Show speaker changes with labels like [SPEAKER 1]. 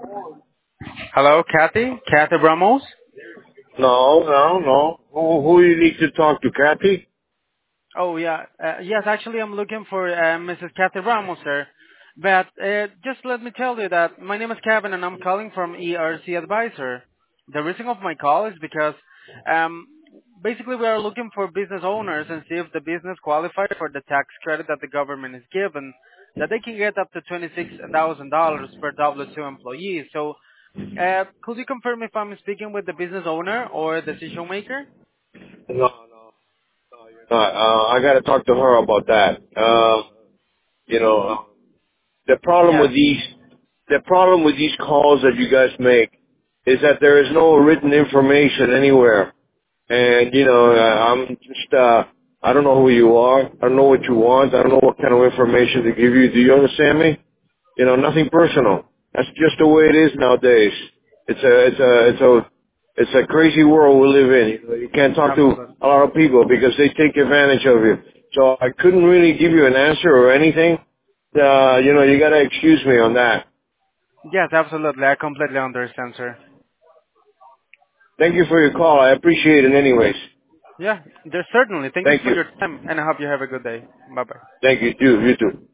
[SPEAKER 1] Hello, Kathy? Kathy Ramos?
[SPEAKER 2] No, no, no. Who you need to talk to, Kathy?
[SPEAKER 1] Oh, yeah. Yes, actually, I'm looking for Mrs. Kathy Ramos, sir. But just let me tell you that my name is Kevin, and I'm calling from ERC Advisor. The reason of my call is because um, basically we are looking for business owners and see if the business qualifies for the tax credit that the government is given, that they can get up to $26,000 per W-2 employee. So could you confirm if I'm speaking with the business owner or decision maker?
[SPEAKER 2] No, no, no, you're not. I got to talk to her about that. You know, the problem
[SPEAKER 1] Yes.
[SPEAKER 2] with these calls that you guys make is that there is no written information anywhere. And I'm just, I don't know who you are. I don't know what you want. I don't know what kind of information to give you. Do you understand me? Nothing personal. That's just the way it is nowadays. It's a crazy world we live in. You can't talk to
[SPEAKER 1] Absolutely.
[SPEAKER 2] a lot of people because they take advantage of you. So I couldn't really give you an answer or anything. You gotta excuse me on that.
[SPEAKER 1] Yes, absolutely. I completely understand, sir.
[SPEAKER 2] Thank you for your call. I appreciate it anyways.
[SPEAKER 1] Yeah, there's certainly. Thank you
[SPEAKER 2] Thank
[SPEAKER 1] for
[SPEAKER 2] you.
[SPEAKER 1] your time, and I hope you have a good day. Bye-bye.
[SPEAKER 2] Thank you too. You too.